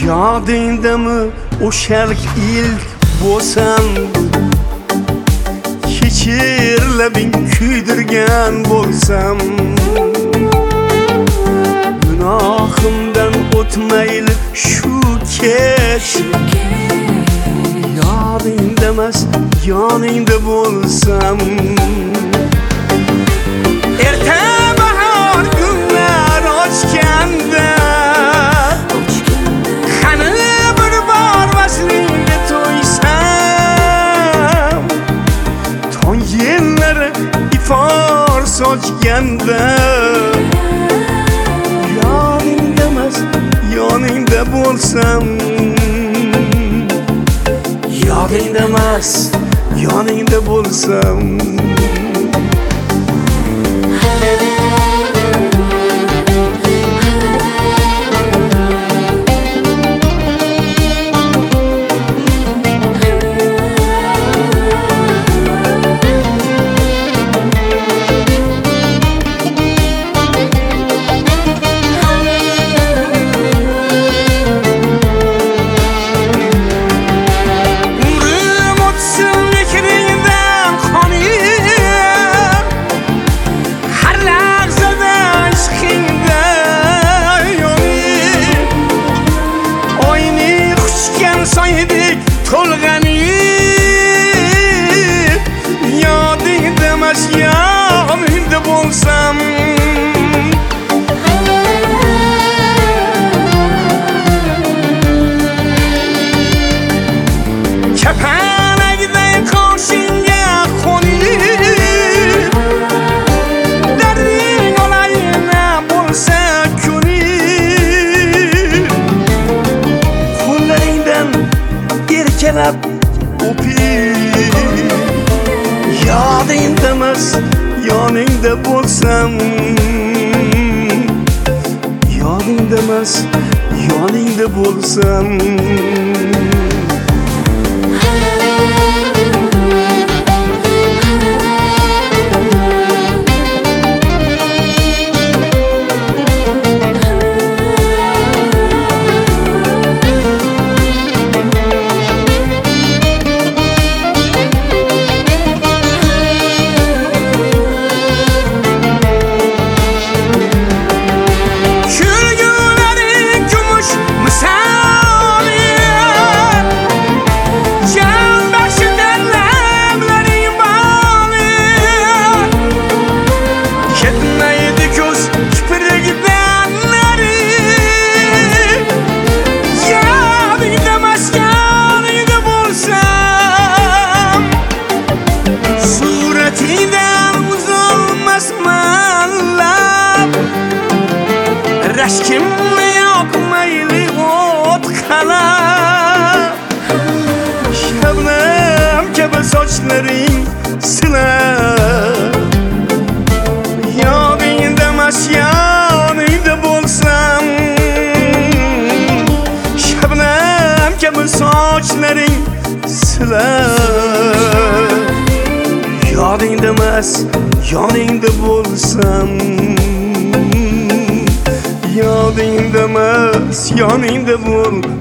Yodingdami o'shalik ilk bo'lsam, kechir labing kuydirgan bo'lsam, gunohimdan o'tmayli shu kech. Yodingda emas, yoningda bo'lsam, erta bahor gullar ochganda qani bir bor vaslingga to'ysam, tong yellari ifor sochganda, yoningda emas, yoningda bo'lsam, yodingda emas, yoningda bo'lsam. Yodingda emas, yoningda bo'lsam, kapanakday qoshingga qo'nib, darding olayna bo'lsa ko'nib, qo'llaringdan erkalab o'pib, yodingda emas, yoningda bo'lsam, yodingda emas, yoningda bo'lsam. Rashkimni yoqmayli o't qalab, shabnam kabi sochlaring silab, yodingda emas, yoningda bo'lsam, shabnam kabi sochlaring silab, yodingda emas, yoningda bo'lsam, yodingda emas, yoningda bo'l.